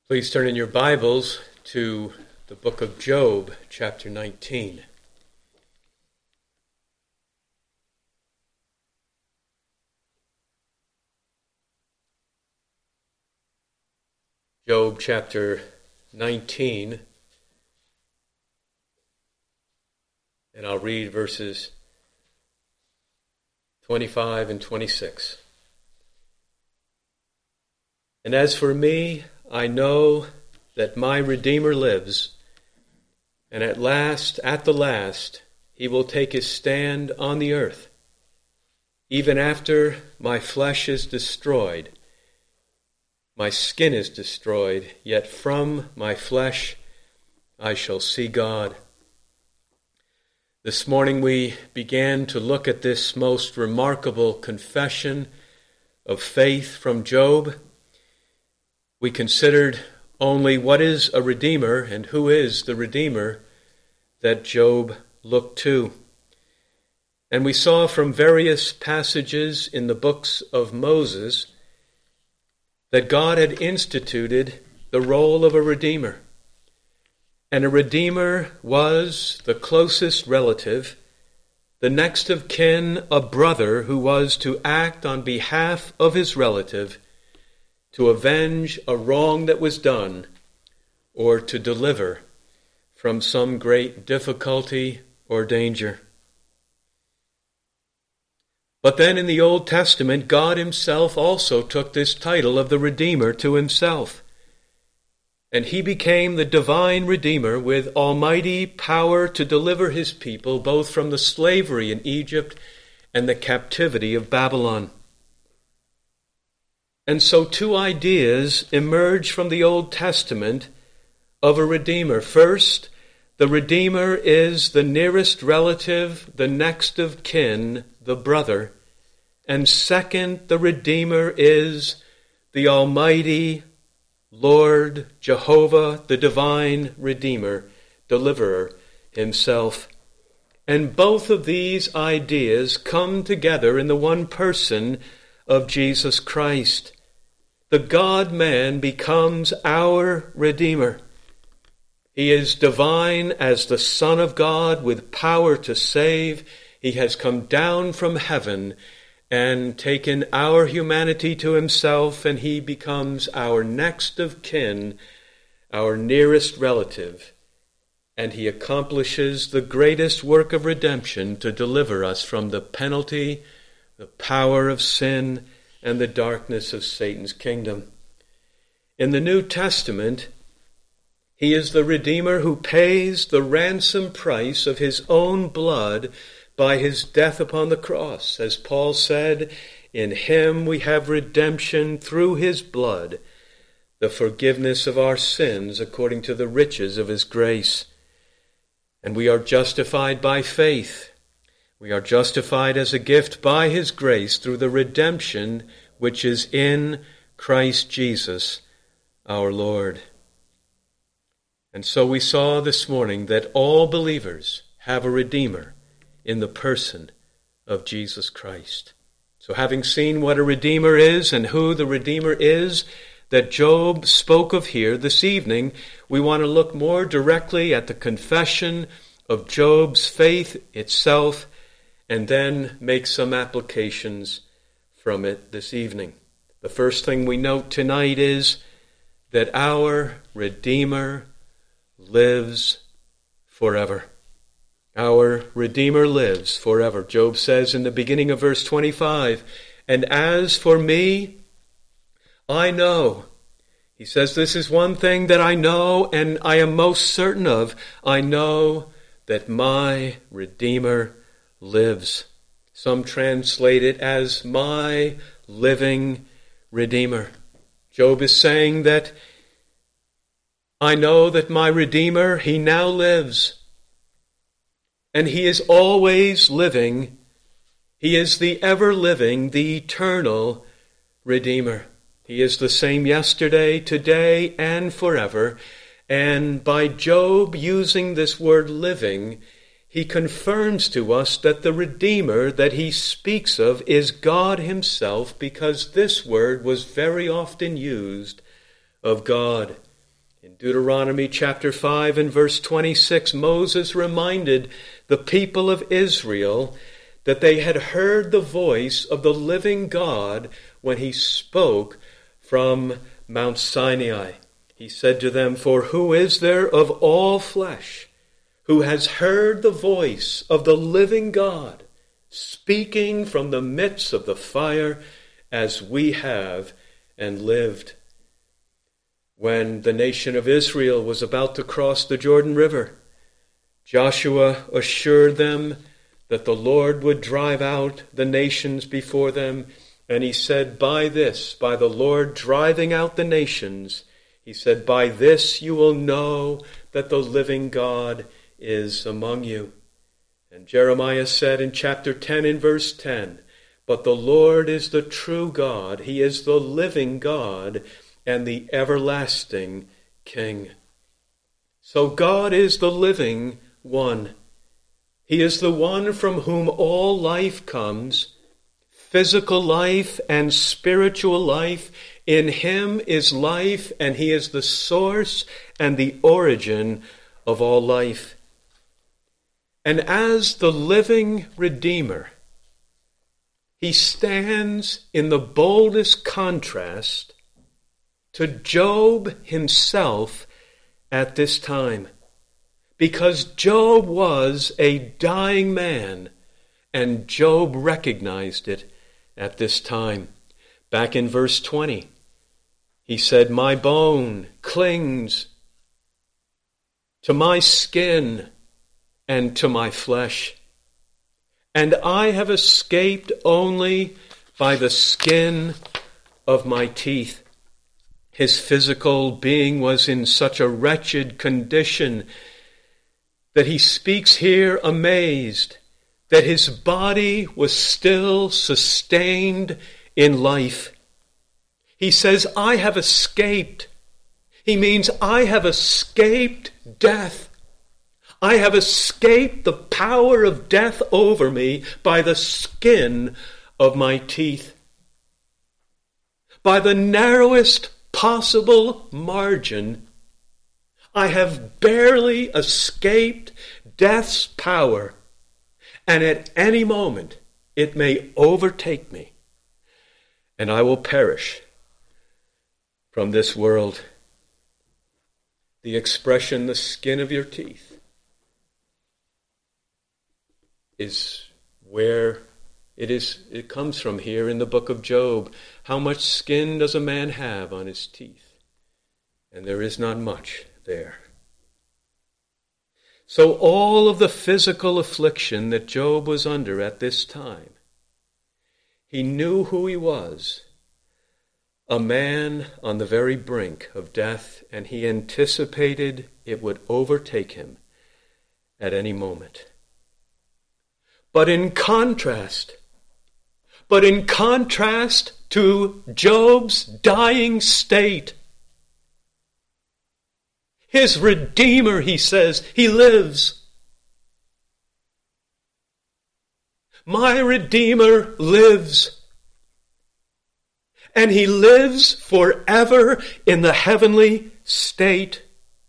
Please turn in your Bibles to the book of Job, chapter 19. Job chapter 19, and I'll read verses 25 and 26. And as for me, I know that my Redeemer lives, and at the last, he will take his stand on the earth. Even after my flesh is destroyed, my skin is destroyed, yet from my flesh I shall see God. This morning we began to look at this most remarkable confession of faith from Job. We considered only what is a Redeemer and who is the Redeemer that Job looked to. And we saw from various passages in the books of Moses that God had instituted the role of a Redeemer. And a Redeemer was the closest relative, the next of kin, a brother who was to act on behalf of his relative to avenge a wrong that was done, or to deliver from some great difficulty or danger. But then in the Old Testament, God himself also took this title of the Redeemer to himself. And he became the divine Redeemer with almighty power to deliver his people both from the slavery in Egypt and the captivity of Babylon. And so two ideas emerge from the Old Testament of a Redeemer. First, the Redeemer is the nearest relative, the next of kin, the brother. And second, the Redeemer is the Almighty Lord Jehovah, the divine Redeemer, deliverer himself. And both of these ideas come together in the one person of Jesus Christ. The God-man becomes our Redeemer. He is divine as the Son of God with power to save. He has come down from heaven and taken our humanity to himself, and he becomes our next of kin, our nearest relative. And he accomplishes the greatest work of redemption to deliver us from the penalty, the power of sin, and the darkness of Satan's kingdom. In the New Testament, he is the Redeemer who pays the ransom price of his own blood by his death upon the cross. As Paul said, in him we have redemption through his blood, the forgiveness of our sins according to the riches of his grace. And we are justified by faith. We are justified as a gift by his grace through the redemption which is in Christ Jesus our Lord. And so we saw this morning that all believers have a Redeemer in the person of Jesus Christ. So having seen what a Redeemer is and who the Redeemer is that Job spoke of here this evening, we want to look more directly at the confession of Job's faith itself and then make some applications from it this evening. The first thing we note tonight is that our Redeemer lives forever. Our Redeemer lives forever. Job says in the beginning of verse 25, and as for me, I know. He says, this is one thing that I know and I am most certain of. I know that my Redeemer lives. Some translate it as my living Redeemer. Job is saying that I know that my Redeemer, he now lives. And he is always living. He is the ever-living, the eternal Redeemer. He is the same yesterday, today, and forever. And by Job using this word living, he confirms to us that the Redeemer that he speaks of is God himself, because this word was very often used of God. In Deuteronomy chapter 5 and verse 26, Moses reminded the people of Israel that they had heard the voice of the living God when he spoke from Mount Sinai. He said to them, "For who is there of all flesh who has heard the voice of the living God speaking from the midst of the fire as we have and lived?" When the nation of Israel was about to cross the Jordan River, Joshua assured them that the Lord would drive out the nations before them. And he said, by the Lord driving out the nations, he said, "By this you will know that the living God is among you." And Jeremiah said in chapter 10 in verse 10, "But the Lord is the true God. He is the living God and the everlasting King." So God is the living one. He is the one from whom all life comes, physical life and spiritual life. In him is life, and he is the source and the origin of all life. And as the living Redeemer, he stands in the boldest contrast to Job himself at this time, because Job was a dying man, and Job recognized it at this time. Back in verse 20, he said, "My bone clings to my skin and to my flesh, and I have escaped only by the skin of my teeth." His physical being was in such a wretched condition that he speaks here amazed that his body was still sustained in life. He says, "I have escaped." He means, I have escaped death. I have escaped the power of death over me by the skin of my teeth. By the narrowest possible margin, I have barely escaped death's power, and at any moment it may overtake me, and I will perish from this world. The expression, "the skin of your teeth," is where it comes from here in the book of Job. How much skin does a man have on his teeth? And there is not much there. So all of the physical affliction that Job was under at this time, he knew who he was, a man on the very brink of death, and he anticipated it would overtake him at any moment. But in contrast to Job's dying state, his Redeemer, he says, he lives. My Redeemer lives. And he lives forever in the heavenly state.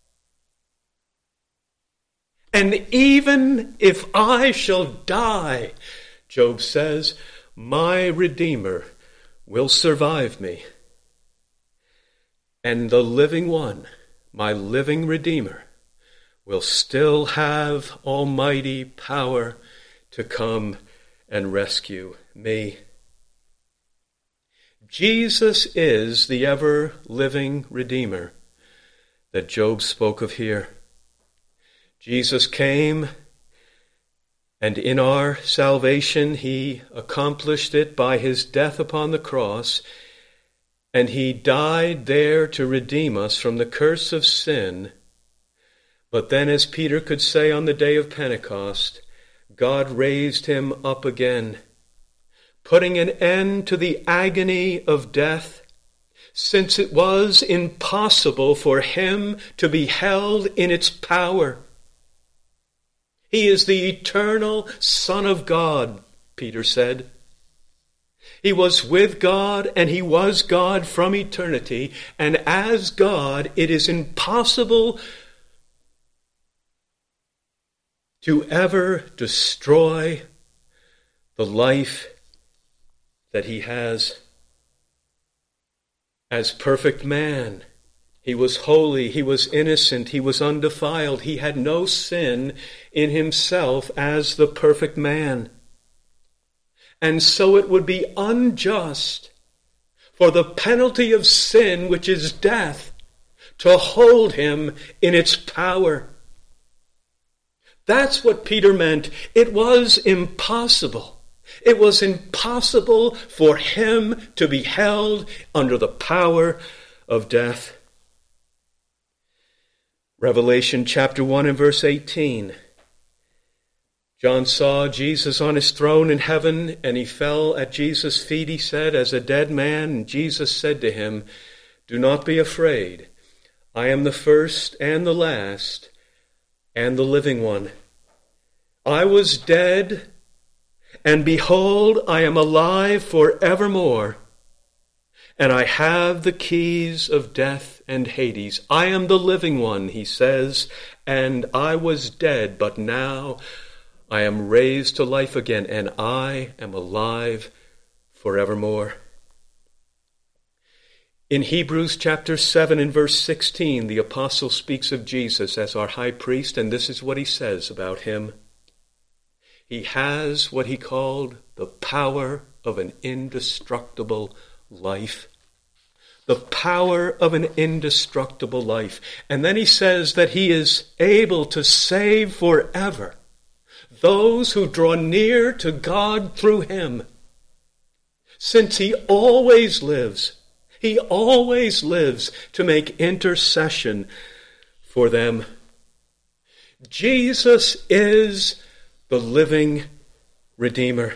And even if I shall die, Job says, my Redeemer will survive me. And the living one, my living Redeemer, will still have almighty power to come and rescue me. Jesus is the ever-living Redeemer that Job spoke of here. Jesus came, and in our salvation he accomplished it by his death upon the cross, and he died there to redeem us from the curse of sin. But then, as Peter could say on the day of Pentecost, God raised him up again, putting an end to the agony of death, since it was impossible for him to be held in its power. He is the eternal Son of God, Peter said. He was with God and he was God from eternity. And as God, it is impossible to ever destroy the life that he has. As perfect man, he was holy, he was innocent, he was undefiled. He had no sin in himself as the perfect man. And so it would be unjust for the penalty of sin, which is death, to hold him in its power. That's what Peter meant. It was impossible. It was impossible for him to be held under the power of death. Revelation chapter 1 and verse 18. John saw Jesus on his throne in heaven, and he fell at Jesus' feet, he said, as a dead man. And Jesus said to him, "Do not be afraid. I am the first and the last and the living one. I was dead, and behold, I am alive forevermore. And I have the keys of death and Hades. I am the living one," he says, "and I was dead, but now I am raised to life again, and I am alive forevermore." In Hebrews chapter 7 and verse 16, the apostle speaks of Jesus as our high priest, and this is what he says about him. He has what he called the power of an indestructible life. The power of an indestructible life. And then he says that he is able to save forever those who draw near to God through him. Since he always lives to make intercession for them. Jesus is the living Redeemer.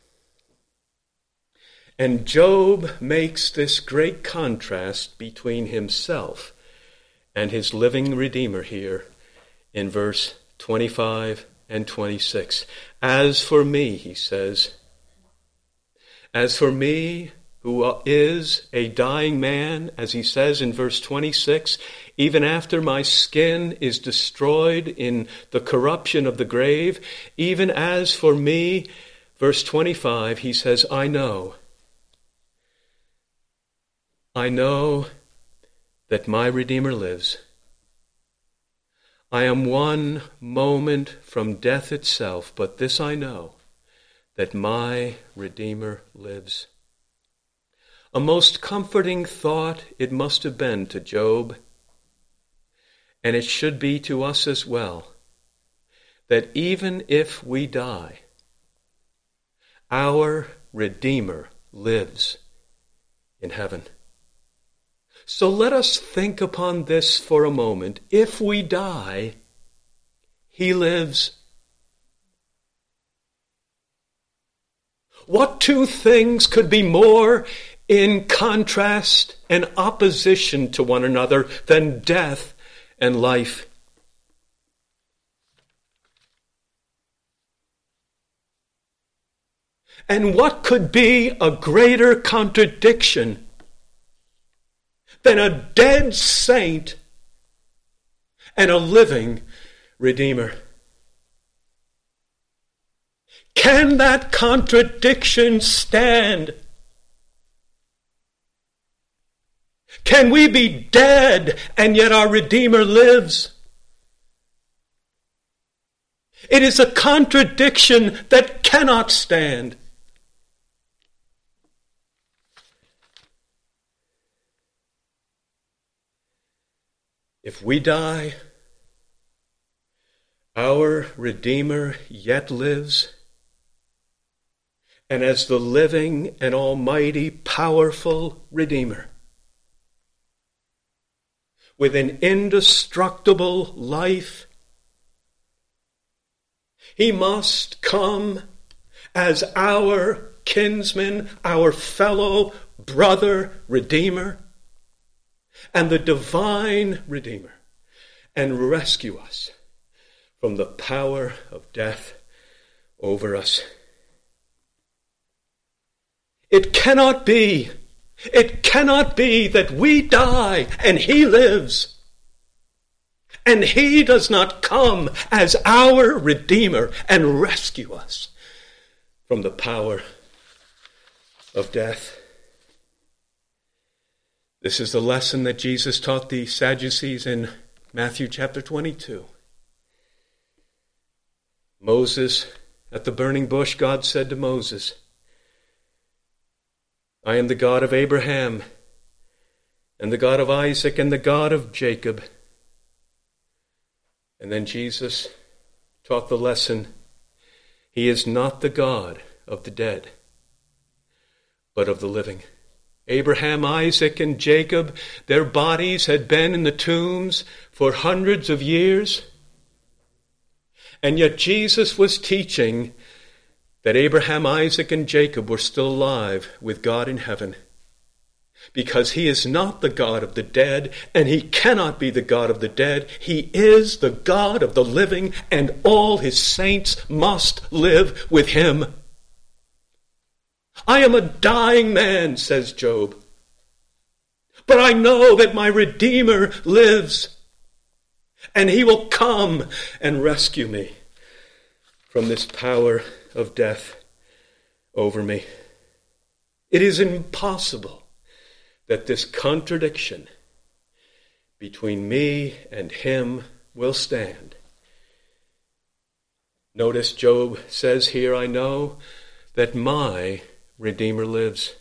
And Job makes this great contrast between himself and his living Redeemer here in verse 25 and 26. "As for me," he says, "as for me, who is a dying man," as he says in verse 26, "even after my skin is destroyed in the corruption of the grave, even as for me," verse 25, he says, I know that my Redeemer lives. I am one moment from death itself, but this I know, that my Redeemer lives." A most comforting thought it must have been to Job, and it should be to us as well, that even if we die, our Redeemer lives in heaven. So let us think upon this for a moment. If we die, he lives. What two things could be more in contrast and opposition to one another than death and life? And what could be a greater contradiction than a dead saint and a living Redeemer? Can that contradiction stand? Can we be dead and yet our Redeemer lives? It is a contradiction that cannot stand. If we die, our Redeemer yet lives, and as the living and almighty, powerful Redeemer, with an indestructible life, he must come as our kinsman, our fellow brother Redeemer, and the divine Redeemer, and rescue us from the power of death over us. It cannot be. It cannot be that we die and he lives. And he does not come as our Redeemer and rescue us from the power of death. This is the lesson that Jesus taught the Sadducees in Matthew chapter 22. Moses, at the burning bush, God said to Moses, I am the God of Abraham, and the God of Isaac, and the God of Jacob. And then Jesus taught the lesson, he is not the God of the dead, but of the living. Abraham, Isaac, and Jacob, their bodies had been in the tombs for hundreds of years. And yet Jesus was teaching that Abraham, Isaac, and Jacob were still alive with God in heaven. Because he is not the God of the dead, and he cannot be the God of the dead. He is the God of the living, and all his saints must live with him. I am a dying man, says Job, but I know that my Redeemer lives, and he will come and rescue me from this power of death over me. It is impossible that this contradiction between me and him will stand. Notice Job says here, I know that my Redeemer lives.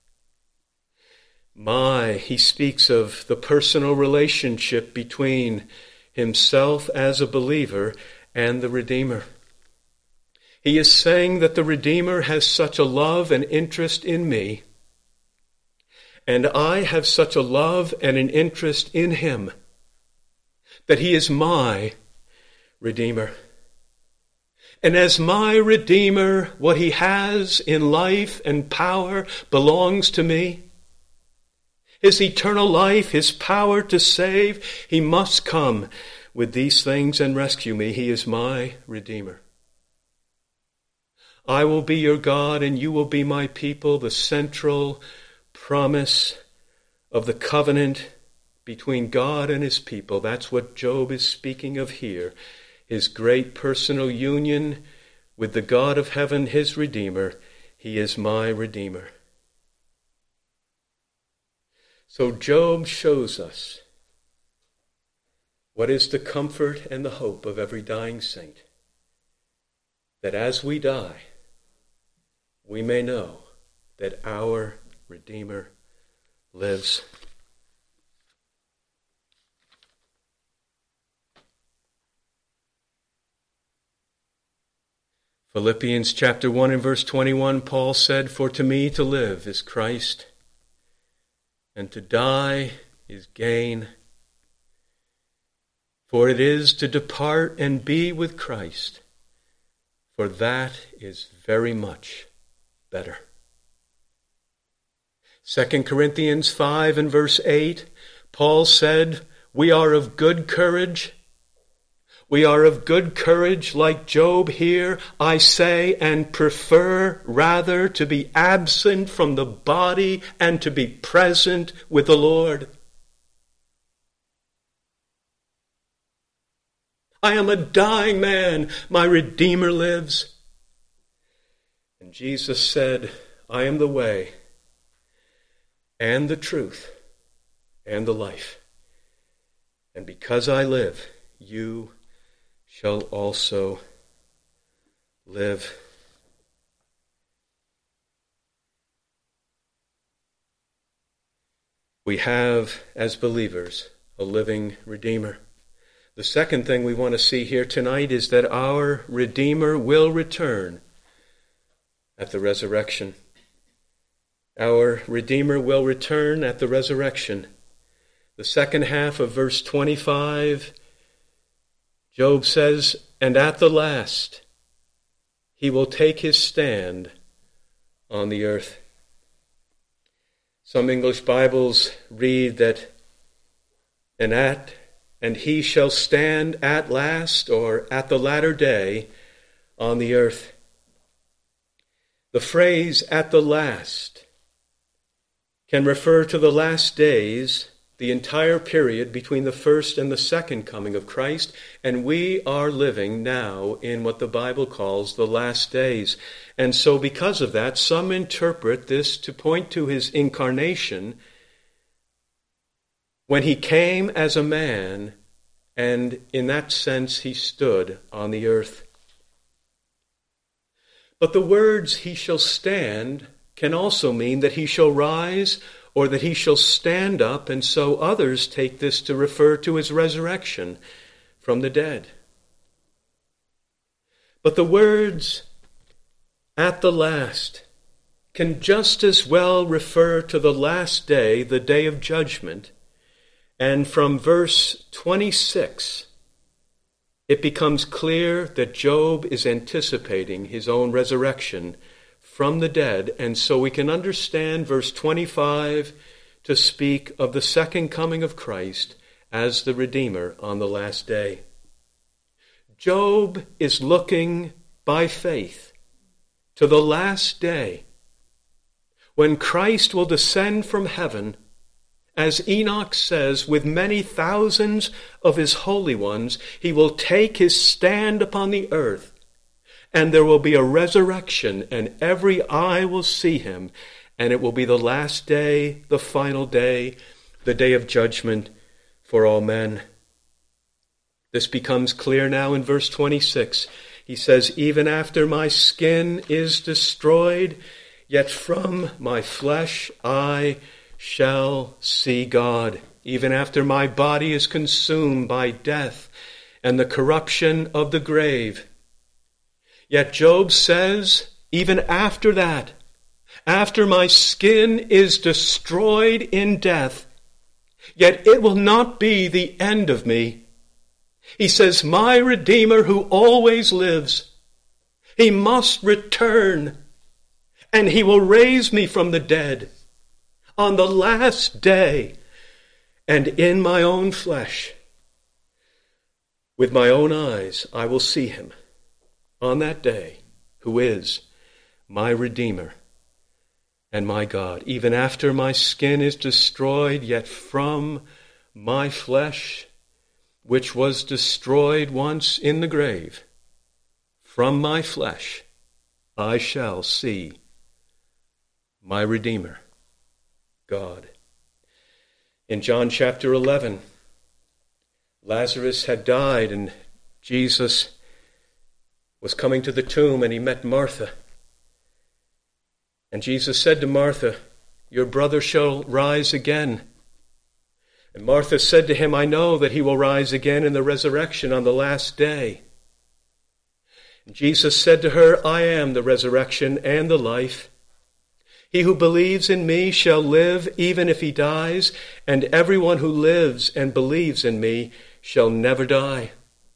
He speaks of the personal relationship between himself as a believer and the Redeemer. He is saying that the Redeemer has such a love and interest in me, and I have such a love and an interest in him, that he is my Redeemer. And as my Redeemer, what he has in life and power belongs to me. His eternal life, his power to save, he must come with these things and rescue me. He is my Redeemer. I will be your God and you will be my people, the central promise of the covenant between God and his people. That's what Job is speaking of here. His great personal union with the God of heaven, his Redeemer. He is my Redeemer. So Job shows us what is the comfort and the hope of every dying saint. That as we die, we may know that our Redeemer lives. Philippians chapter 1 and verse 21, Paul said, For to me to live is Christ, and to die is gain. For it is to depart and be with Christ, for that is very much better. 2 Corinthians 5 and verse 8, Paul said, We are of good courage. We are of good courage like Job here, I say, and prefer rather to be absent from the body and to be present with the Lord. I am a dying man. My Redeemer lives. And Jesus said, I am the way and the truth and the life. And because I live, you shall also live. We have, as believers, a living Redeemer. The second thing we want to see here tonight is that our Redeemer will return at the resurrection. Our Redeemer will return at the resurrection. The second half of verse 25, Job says, And at the last, he will take his stand on the earth. Some English Bibles read that, and he shall stand at last, or at the latter day, on the earth. The phrase "at the last" can refer to the last days, the entire period between the first and the second coming of Christ, and we are living now in what the Bible calls the last days. And so because of that, some interpret this to point to his incarnation when he came as a man, and in that sense he stood on the earth. But the words "he shall stand" can also mean that he shall rise or that he shall stand up, and so others take this to refer to his resurrection from the dead. But the words "at the last" can just as well refer to the last day, the day of judgment. And from verse 26, it becomes clear that Job is anticipating his own resurrection from the dead, and so we can understand verse 25 to speak of the second coming of Christ as the Redeemer on the last day. Job is looking by faith to the last day when Christ will descend from heaven, as Enoch says, with many thousands of his holy ones. He will take his stand upon the earth, and there will be a resurrection, and every eye will see him, and it will be the last day, the final day, the day of judgment for all men. This becomes clear now in verse 26. He says, "Even after my skin is destroyed, yet from my flesh I shall see God. Even after my body is consumed by death and the corruption of the grave." Yet Job says, even after that, after my skin is destroyed in death, yet it will not be the end of me. He says, my Redeemer who always lives, he must return, and he will raise me from the dead on the last day, and in my own flesh, with my own eyes, I will see him on that day, who is my Redeemer and my God. Even after my skin is destroyed, yet from my flesh, which was destroyed once in the grave, from my flesh I shall see my Redeemer, God. In John chapter 11, Lazarus had died, and Jesus was coming to the tomb, and he met Martha. And Jesus said to Martha, "Your brother shall rise again." And Martha said to him, "I know that he will rise again in the resurrection on the last day." And Jesus said to her, "I am the resurrection and the life. He who believes in me shall live even if he dies, and everyone who lives and believes in me shall never die."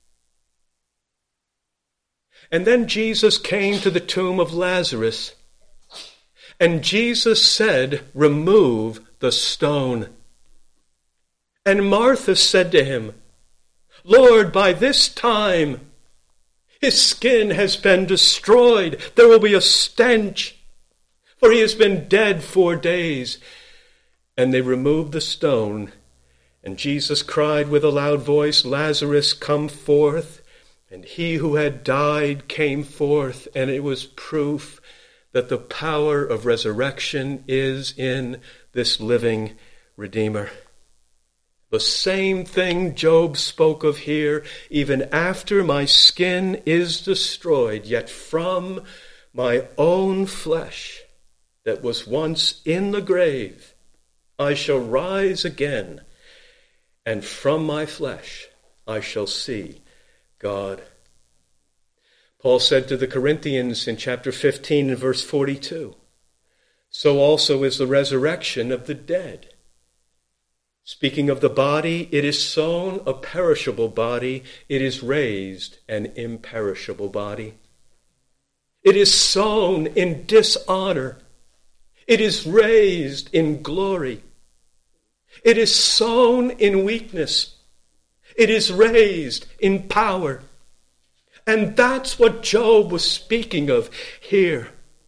And then Jesus came to the tomb of Lazarus, and Jesus said, "Remove the stone." And Martha said to him, "Lord, by this time his skin has been destroyed. There will be a stench, for he has been dead 4 days." And they removed the stone, and Jesus cried with a loud voice, "Lazarus, come forth." And he who had died came forth, and it was proof that the power of resurrection is in this living Redeemer. The same thing Job spoke of here, even after my skin is destroyed, yet from my own flesh that was once in the grave, I shall rise again, and from my flesh I shall see God. Paul said to the Corinthians in chapter 15 and verse 42, "So also is the resurrection of the dead. Speaking of the body, it is sown a perishable body, it is raised an imperishable body. It is sown in dishonor, it is raised in glory. It is sown in weakness, it is raised in power." And that's what Job was speaking of here.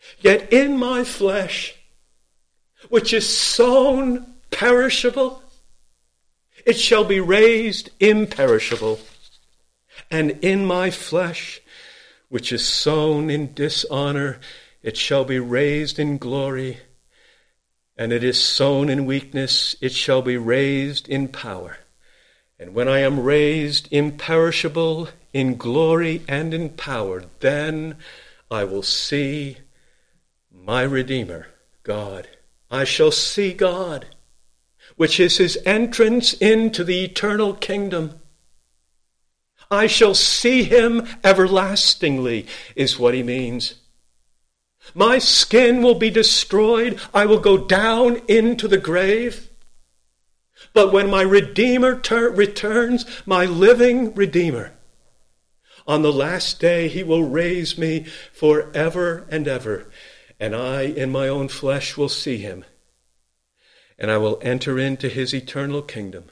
Yet in my flesh, which is sown perishable, it shall be raised imperishable. And in my flesh, which is sown in dishonor, it shall be raised in glory. And it is sown in weakness, it shall be raised in power. And when I am raised imperishable in glory and in power, then I will see my Redeemer, God. I shall see God, which is his entrance into the eternal kingdom. I shall see him everlastingly, is what he means. My skin will be destroyed. I will go down into the grave. But when my Redeemer returns, my living Redeemer, on the last day he will raise me forever and ever. And I, in my own flesh, will see him. And I will enter into his eternal kingdom.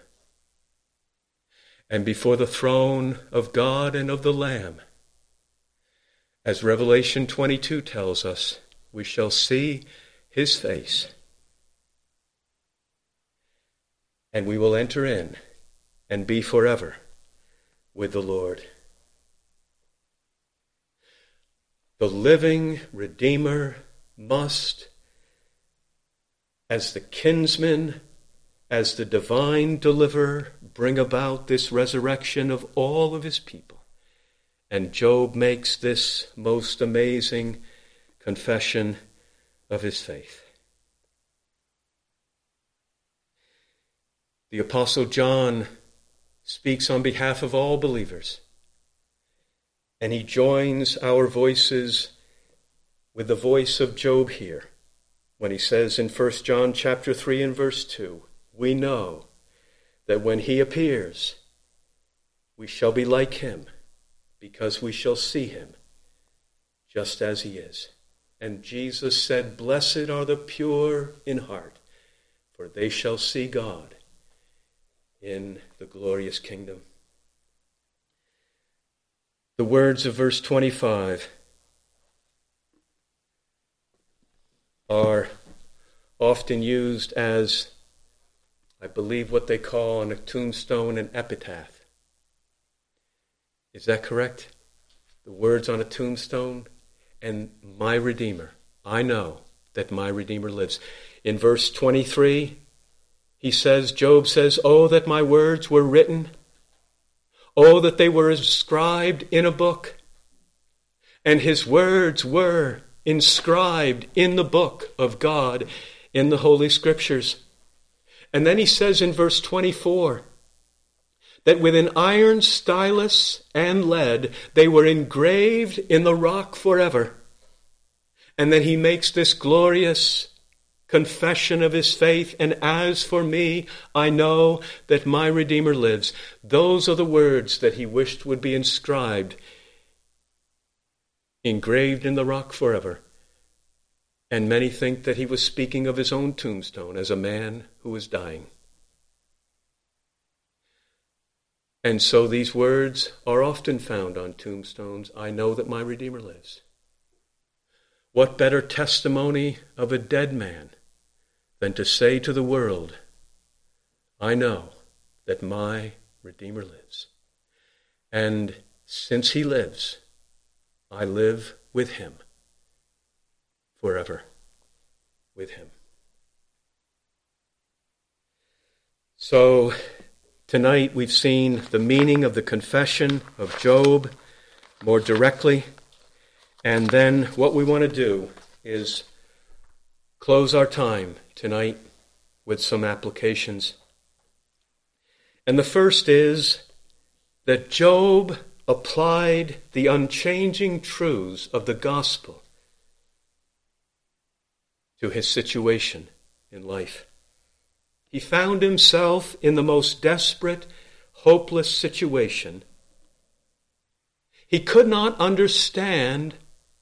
And before the throne of God and of the Lamb, as Revelation 22 tells us, we shall see his face. And we will enter in and be forever with the Lord. The living Redeemer must, as the kinsman, as the divine deliverer, bring about this resurrection of all of his people. And Job makes this most amazing confession of his faith. The Apostle John speaks on behalf of all believers, and he joins our voices with the voice of Job here when he says in 1 John chapter 3 and verse 2, we know that when he appears, we shall be like him, because we shall see him just as he is. And Jesus said, blessed are the pure in heart, for they shall see God in the glorious kingdom. The words of verse 25 are often used as, I believe, what they call on a tombstone an epitaph. Is that correct? The words on a tombstone, and my Redeemer. I know that my Redeemer lives. In verse 23, Job says, oh, that my words were written. Oh, that they were inscribed in a book. And his words were inscribed in the book of God in the Holy Scriptures. And then he says in verse 24, that with an iron stylus and lead, they were engraved in the rock forever. And then he makes this glorious confession of his faith. And as for me, I know that my Redeemer lives. Those are the words that he wished would be engraved in the rock forever. And many think that he was speaking of his own tombstone as a man who was dying. And so these words are often found on tombstones. I know that my Redeemer lives. What better testimony of a dead man than to say to the world, I know that my Redeemer lives. And since he lives, I live with him forever with him. So tonight we've seen the meaning of the confession of Job more directly. And then what we want to do is close our time tonight with some applications. And the first is that Job applied the unchanging truths of the gospel to his situation in life. He found himself in the most desperate, hopeless situation. He could not understand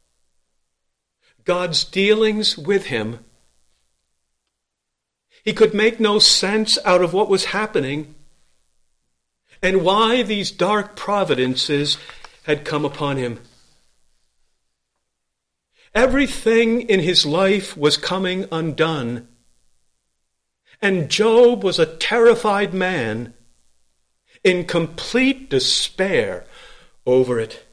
God's dealings with him. He could make no sense out of what was happening and why these dark providences had come upon him. Everything in his life was coming undone. And Job was a terrified man in complete despair over it.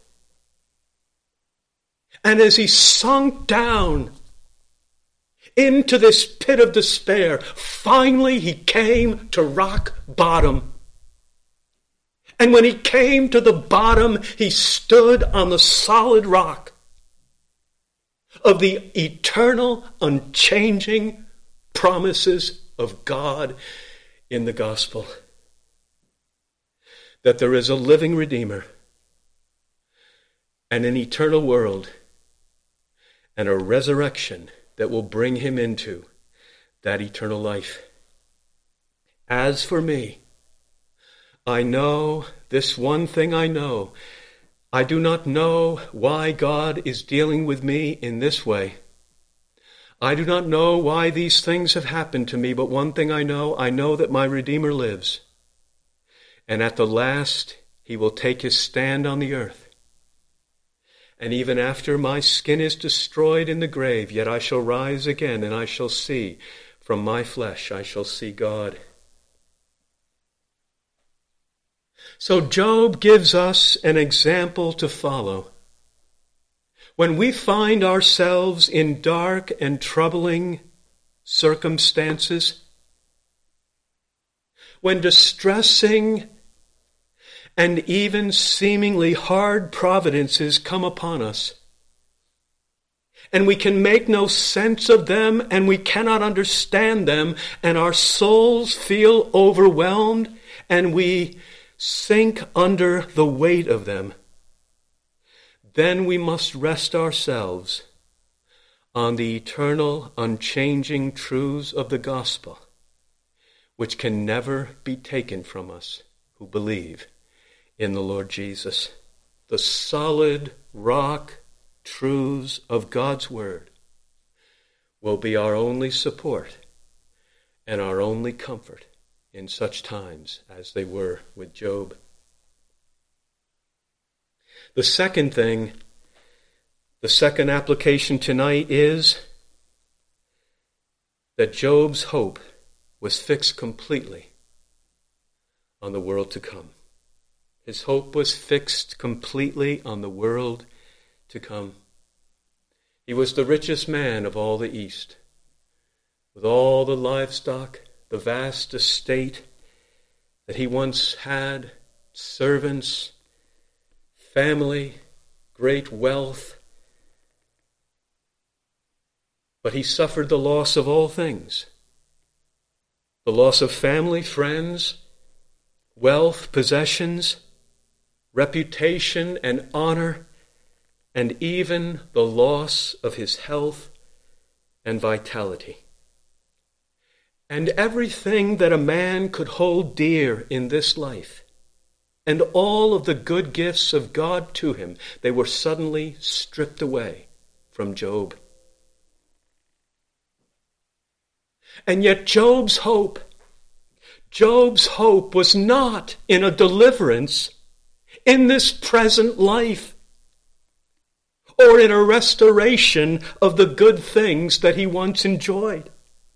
And as he sunk down into this pit of despair, finally he came to rock bottom. And when he came to the bottom, he stood on the solid rock of the eternal, unchanging promises of God in the gospel. That there is a living Redeemer and an eternal world and a resurrection that will bring him into that eternal life. As for me, I know this one thing I know. I do not know why God is dealing with me in this way. I do not know why these things have happened to me, but one thing I know that my Redeemer lives. And at the last, he will take his stand on the earth. And even after my skin is destroyed in the grave, yet I shall rise again, and I shall see, from my flesh, I shall see God. So Job gives us an example to follow. When we find ourselves in dark and troubling circumstances, when distressing and even seemingly hard providences come upon us, and we can make no sense of them, and we cannot understand them, and our souls feel overwhelmed, and we sink under the weight of them, then we must rest ourselves on the eternal, unchanging truths of the gospel, which can never be taken from us who believe in the Lord Jesus. The solid rock truths of God's word will be our only support and our only comfort in such times as they were with Job. The second thing, the second application tonight is that Job's hope was fixed completely on the world to come. His hope was fixed completely on the world to come. He was the richest man of all the East, with all the livestock, the vast estate that he once had, servants, family, great wealth. But he suffered the loss of all things. The loss of family, friends, wealth, possessions, reputation and honor, and even the loss of his health and vitality. And everything that a man could hold dear in this life, and all of the good gifts of God to him, they were suddenly stripped away from Job. And yet Job's hope was not in a deliverance in this present life, or in a restoration of the good things that he once enjoyed.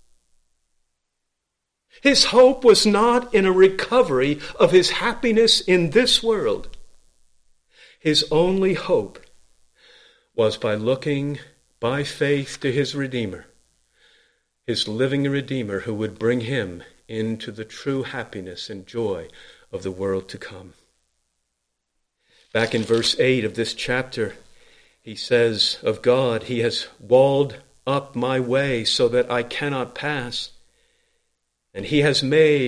His hope was not in a recovery of his happiness in this world. His only hope was by looking by faith to his Redeemer, his living Redeemer who would bring him into the true happiness and joy of the world to come. Back in verse 8 of this chapter, he says of God, "He has walled up my way so that I cannot pass. And he has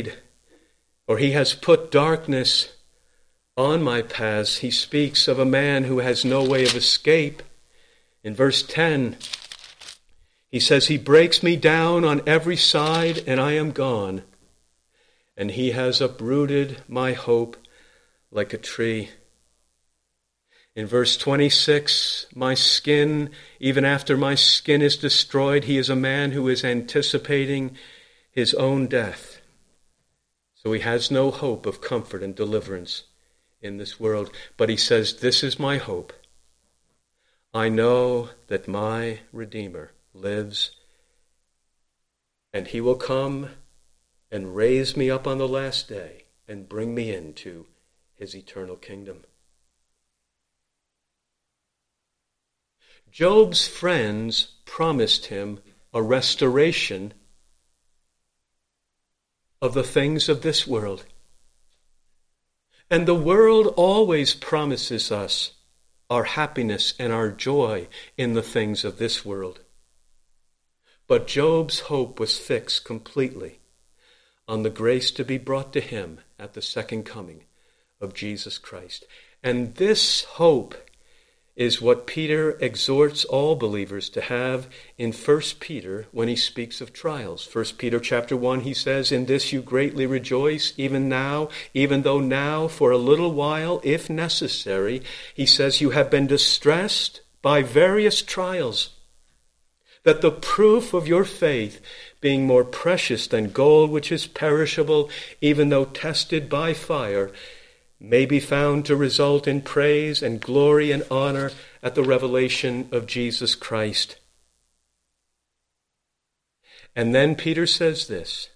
put darkness on my paths." He speaks of a man who has no way of escape. In verse 10, he says, "He breaks me down on every side, and I am gone. And he has uprooted my hope like a tree." In verse 26, "My skin, even after my skin is destroyed," he is a man who is anticipating his own death. So he has no hope of comfort and deliverance in this world. But he says, "This is my hope. I know that my Redeemer lives, and he will come and raise me up on the last day and bring me into his eternal kingdom. Job's friends promised him a restoration of the things of this world. And the world always promises us our happiness and our joy in the things of this world. But Job's hope was fixed completely on the grace to be brought to him at the second coming of Jesus Christ. And this hope is what Peter exhorts all believers to have in 1 Peter when he speaks of trials. 1 Peter chapter 1, he says, "In this you greatly rejoice, even though now for a little while, if necessary," he says, "you have been distressed by various trials, that the proof of your faith, being more precious than gold which is perishable, even though tested by fire, may be found to result in praise and glory and honor at the revelation of Jesus Christ." And then Peter says this.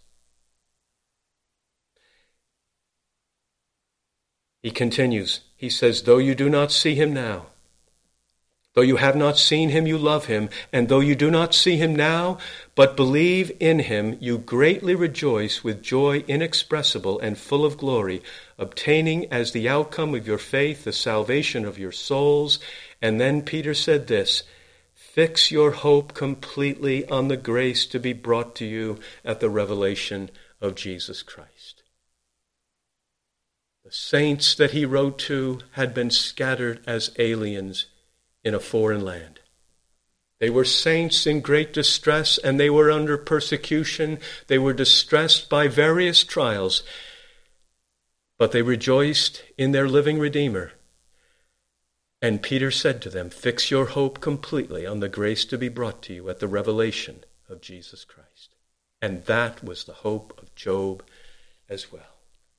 He continues. He says, "Though you do not see him now, though you have not seen him, you love him. And though you do not see him now, but believe in him, you greatly rejoice with joy inexpressible and full of glory, obtaining as the outcome of your faith the salvation of your souls." And then Peter said this, "Fix your hope completely on the grace to be brought to you at the revelation of Jesus Christ." The saints that he wrote to had been scattered as aliens in a foreign land. They were saints in great distress, and they were under persecution. They were distressed by various trials, but they rejoiced in their living Redeemer. And Peter said to them, "Fix your hope completely on the grace to be brought to you at the revelation of Jesus Christ." And that was the hope of Job as well.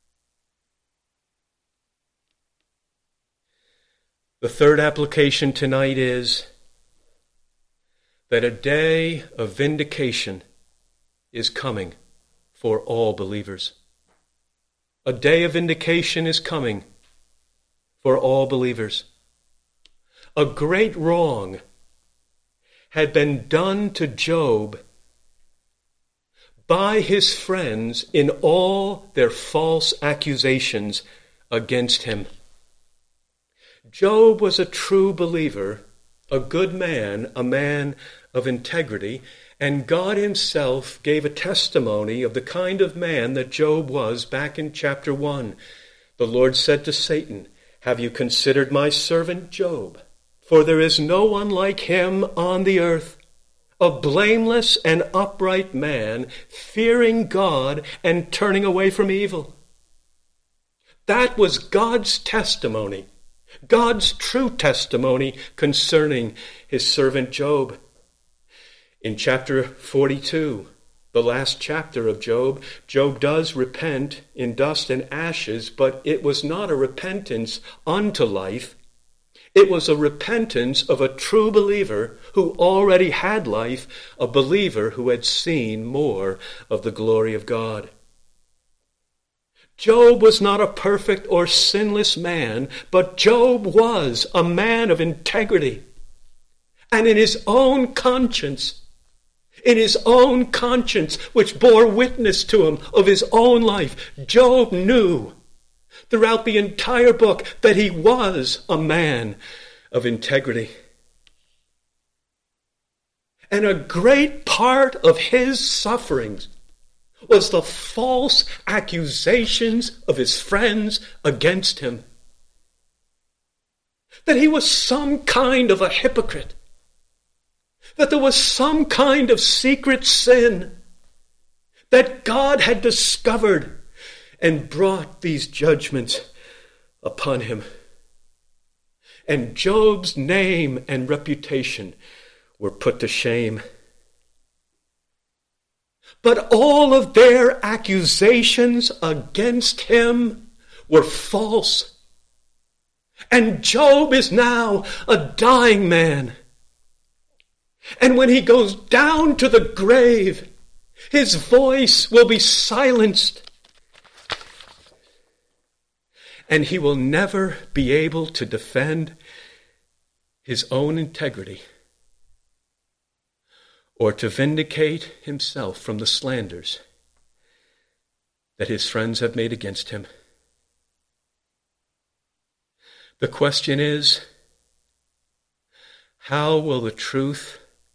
The third application tonight is that a day of vindication is coming for all believers. A day of vindication is coming for all believers. A great wrong had been done to Job by his friends in all their false accusations against him. Job was a true believer, a good man, a man of integrity, and God himself gave a testimony of the kind of man that Job was back in chapter 1. The Lord said to Satan, "Have you considered my servant Job? For there is no one like him on the earth, a blameless and upright man, fearing God and turning away from evil." That was God's testimony. God's true testimony concerning his servant Job. In chapter 42, the last chapter of Job, Job does repent in dust and ashes, but it was not a repentance unto life. It was a repentance of a true believer who already had life, a believer who had seen more of the glory of God. Job was not a perfect or sinless man, but Job was a man of integrity. And in his own conscience, which bore witness to him of his own life, Job knew throughout the entire book that he was a man of integrity. And a great part of his sufferings was the false accusations of his friends against him. That he was some kind of a hypocrite. That there was some kind of secret sin that God had discovered and brought these judgments upon him. And Job's name and reputation were put to shame. But all of their accusations against him were false. And Job is now a dying man. And when he goes down to the grave, his voice will be silenced. And he will never be able to defend his own integrity or to vindicate himself from the slanders that his friends have made against him. The question is, how will the truth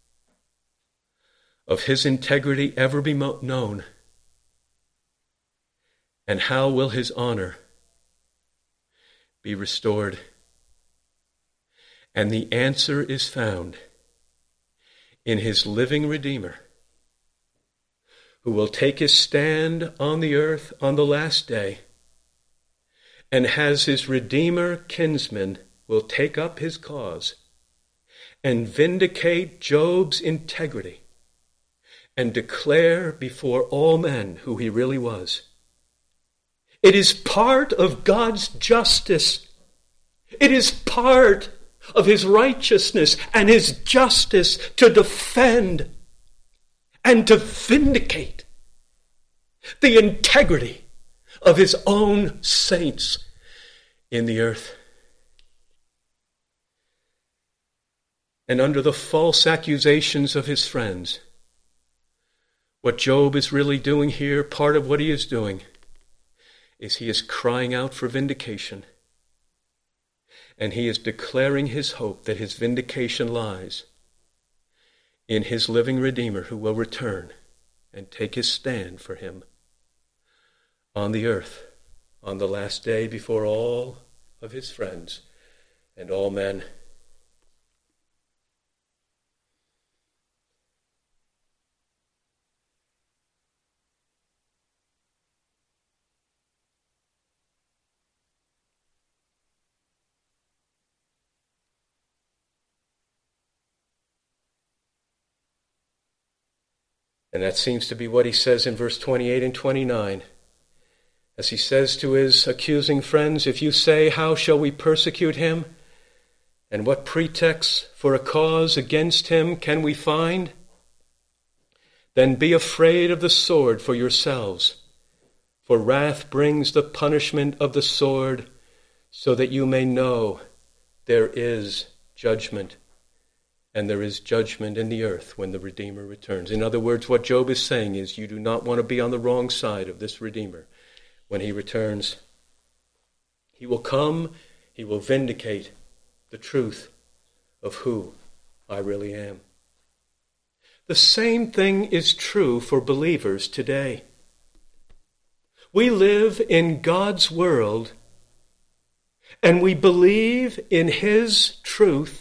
of his integrity ever be known? And how will his honor be restored? And the answer is found in his living Redeemer, who will take his stand on the earth on the last day, and as his Redeemer kinsman will take up his cause and vindicate Job's integrity and declare before all men who he really was. It is part of God's justice. It is part of his righteousness and his justice to defend and to vindicate the integrity of his own saints in the earth. And under the false accusations of his friends, what Job is really doing here, part of what he is doing, is he is crying out for vindication. And he is declaring his hope that his vindication lies in his living Redeemer who will return and take his stand for him on the earth on the last day before all of his friends and all men. And that seems to be what he says in verse 28 and 29. As he says to his accusing friends, if you say, how shall we persecute him? And what pretext for a cause against him can we find? Then be afraid of the sword for yourselves. For wrath brings the punishment of the sword, so that you may know there is judgment. And there is judgment in the earth when the Redeemer returns. In other words, what Job is saying is you do not want to be on the wrong side of this Redeemer. When he returns, he will come, he will vindicate the truth of who I really am. The same thing is true for believers today. We live in God's world, and we believe in his truth,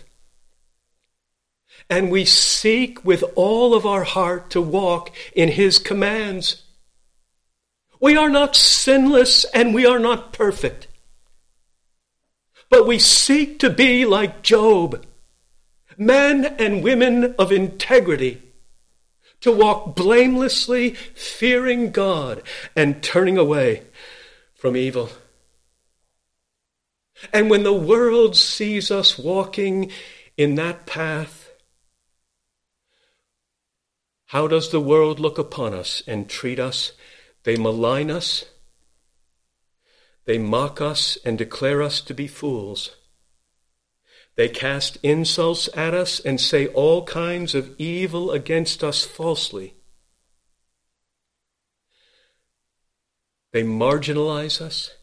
and we seek with all of our heart to walk in his commands. We are not sinless and we are not perfect. But we seek to be like Job, men and women of integrity, to walk blamelessly, fearing God and turning away from evil. And when the world sees us walking in that path, how does the world look upon us and treat us? They malign us. They mock us and declare us to be fools. They cast insults at us and say all kinds of evil against us falsely. They marginalize us.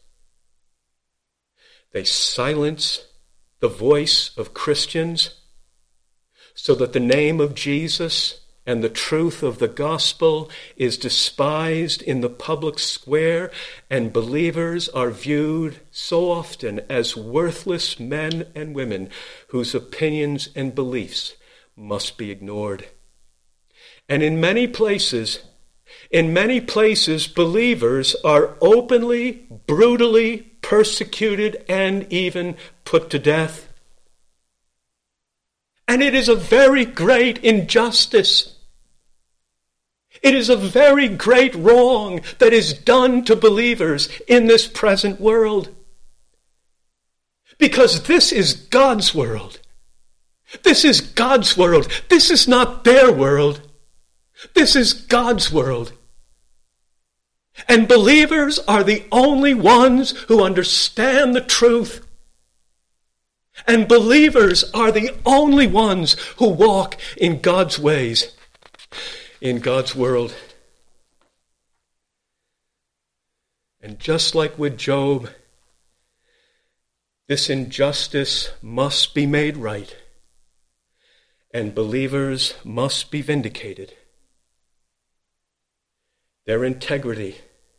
They silence the voice of Christians so that the name of Jesus and the truth of the gospel is despised in the public square, and believers are viewed so often as worthless men and women whose opinions and beliefs must be ignored. And in many places, believers are openly, brutally persecuted and even put to death. And it is a very great injustice. It is a very great wrong that is done to believers in this present world. Because this is God's world. This is God's world. This is not their world. This is God's world. And believers are the only ones who understand the truth. And believers are the only ones who walk in God's ways, in God's world. And just like with Job, this injustice must be made right, and believers must be vindicated. Their integrity.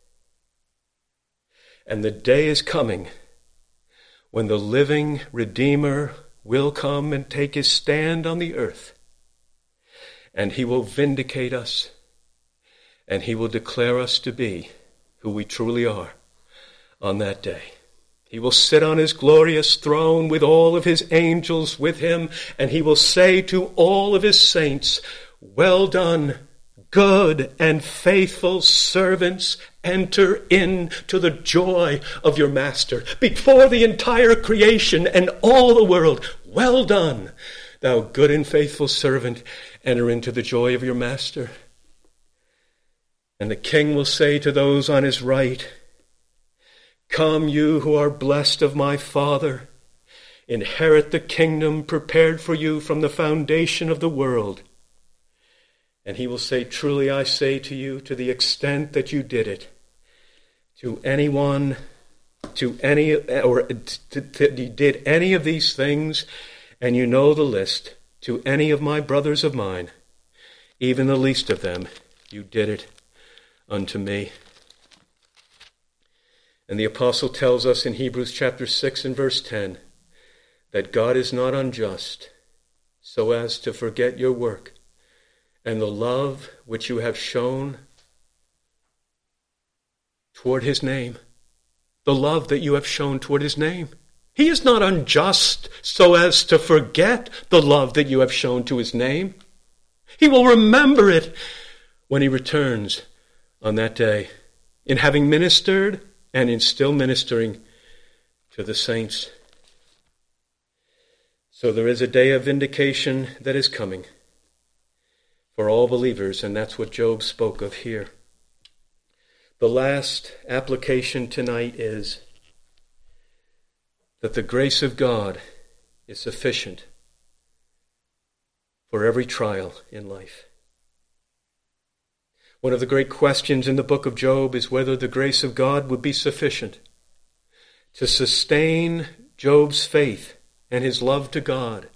And the day is coming when the living Redeemer will come and take his stand on the earth, and he will vindicate us, and he will declare us to be who we truly are on that day. He will sit on his glorious throne with all of his angels with him, and he will say to all of his saints, "Well done, good and faithful servants, enter into the joy of your master." Before the entire creation and all the world, "Well done, thou good and faithful servant, enter into the joy of your master." And the king will say to those on his right, "Come, you who are blessed of my Father, inherit the kingdom prepared for you from the foundation of the world." And he will say, "Truly I say to you, to the extent that you did it, to anyone, that you did any of these things, and you know the list, to any of my brothers of mine, even the least of them, you did it unto me." And the apostle tells us in Hebrews chapter 6 and verse 10 that God is not unjust so as to forget your work and the love which you have shown toward his name. The love that you have shown toward his name. He is not unjust so as to forget the love that you have shown to his name. He will remember it when he returns on that day, in having ministered and in still ministering to the saints. So there is a day of vindication that is coming for all believers, and that's what Job spoke of here. The last application tonight is that the grace of God is sufficient for every trial in life. One of the great questions in the book of Job is whether the grace of God would be sufficient to sustain Job's faith and his love to God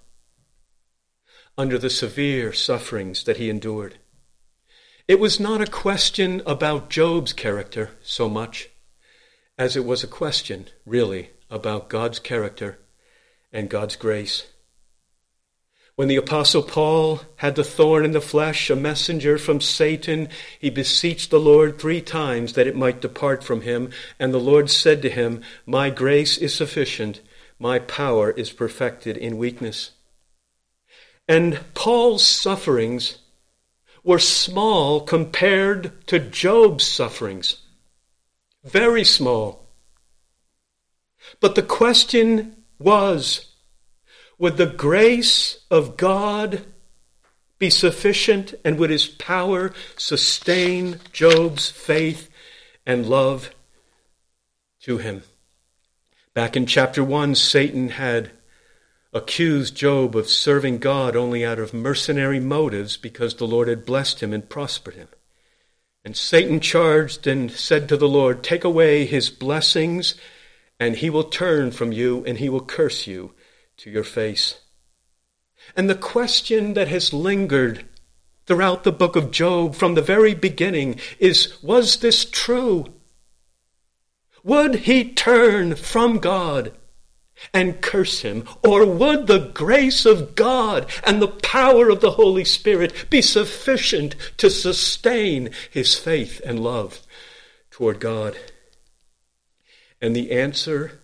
under the severe sufferings that he endured. It was not a question about Job's character so much as it was a question, really, about God's character and God's grace. When the Apostle Paul had the thorn in the flesh, a messenger from Satan, he beseeched the Lord 3 times that it might depart from him. And the Lord said to him, "My grace is sufficient. My power is perfected in weakness." And Paul's sufferings were small compared to Job's sufferings. Very small. But the question was, would the grace of God be sufficient, and would his power sustain Job's faith and love to him? Back in chapter 1, Satan had accused Job of serving God only out of mercenary motives because the Lord had blessed him and prospered him. And Satan charged and said to the Lord, "Take away his blessings, and he will turn from you, and he will curse you to your face." And the question that has lingered throughout the book of Job from the very beginning is, was this true? Would he turn from God and curse him? Or would the grace of God and the power of the Holy Spirit be sufficient to sustain his faith and love toward God? And the answer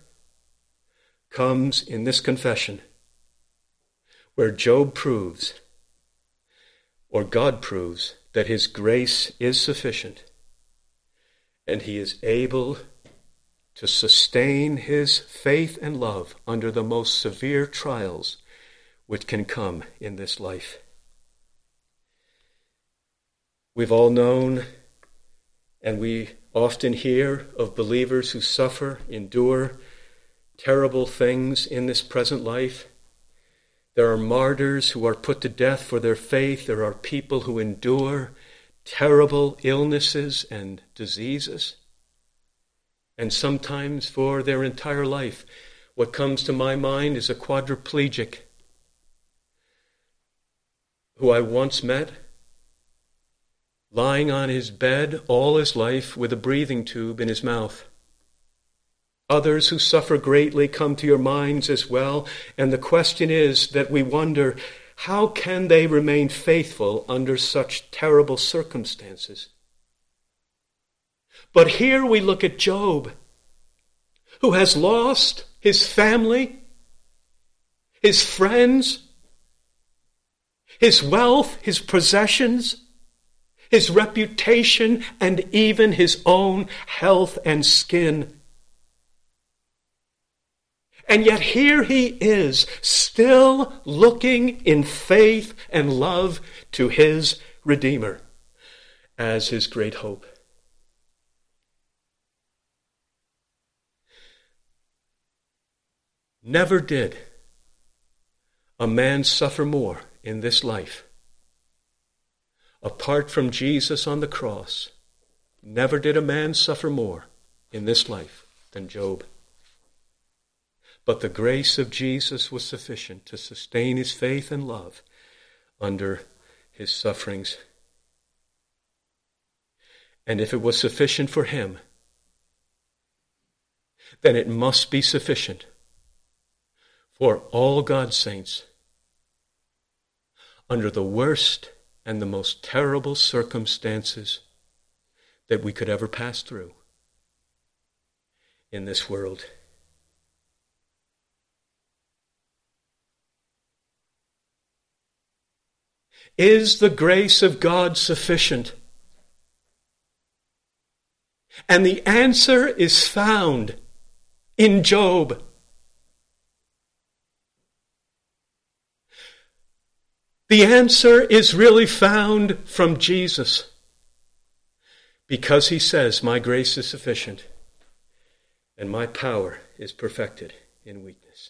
comes in this confession, where Job proves, or God proves, that his grace is sufficient, and he is able to sustain his faith and love under the most severe trials which can come in this life. We've all known, and we often hear of believers who suffer, endure terrible things in this present life. There are martyrs who are put to death for their faith. There are people who endure terrible illnesses and diseases, and sometimes for their entire life. What comes to my mind is a quadriplegic who I once met, lying on his bed all his life with a breathing tube in his mouth. Others who suffer greatly come to your minds as well, and the question is that we wonder, how can they remain faithful under such terrible circumstances? But here we look at Job, who has lost his family, his friends, his wealth, his possessions, his reputation, and even his own health and skin. And yet here he is, still looking in faith and love to his Redeemer as his great hope. Never did a man suffer more in this life. Apart from Jesus on the cross, never did a man suffer more in this life than Job. But the grace of Jesus was sufficient to sustain his faith and love under his sufferings. And if it was sufficient for him, then it must be sufficient for all God's saints under the worst and the most terrible circumstances that we could ever pass through in this world. Is the grace of God sufficient? And the answer is found in Job. The answer is really found from Jesus, because he says, "My grace is sufficient, and my power is perfected in weakness."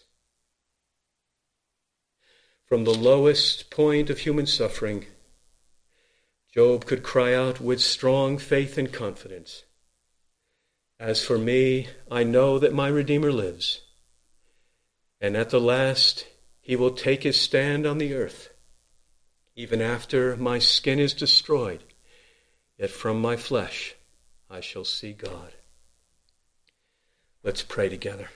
From the lowest point of human suffering, Job could cry out with strong faith and confidence, "As for me, I know that my Redeemer lives, and at the last he will take his stand on the earth. Even after my skin is destroyed, yet from my flesh I shall see God." Let's pray together.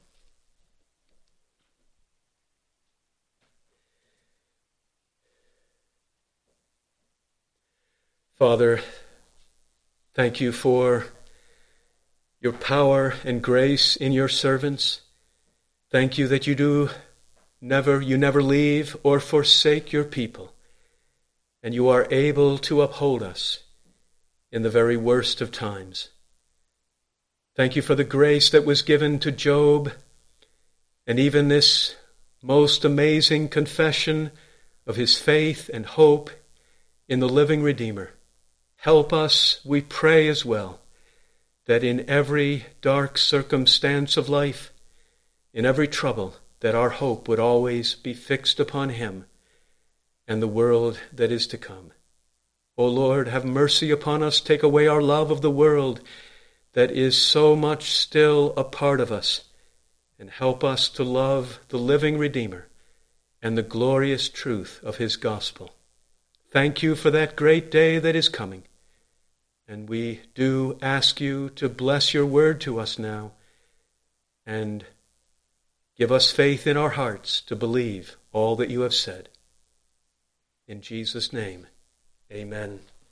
Father, thank you for your power and grace in your servants. Thank you that you never leave or forsake your people, and you are able to uphold us in the very worst of times. Thank you for the grace that was given to Job, and even this most amazing confession of his faith and hope in the living Redeemer. Help us, we pray as well, that in every dark circumstance of life, in every trouble, that our hope would always be fixed upon him and the world that is to come. O Lord, have mercy upon us. Take away our love of the world that is so much still a part of us, and help us to love the living Redeemer and the glorious truth of his gospel. Thank you for that great day that is coming. And we do ask you to bless your word to us now and give us faith in our hearts to believe all that you have said. In Jesus' name, amen.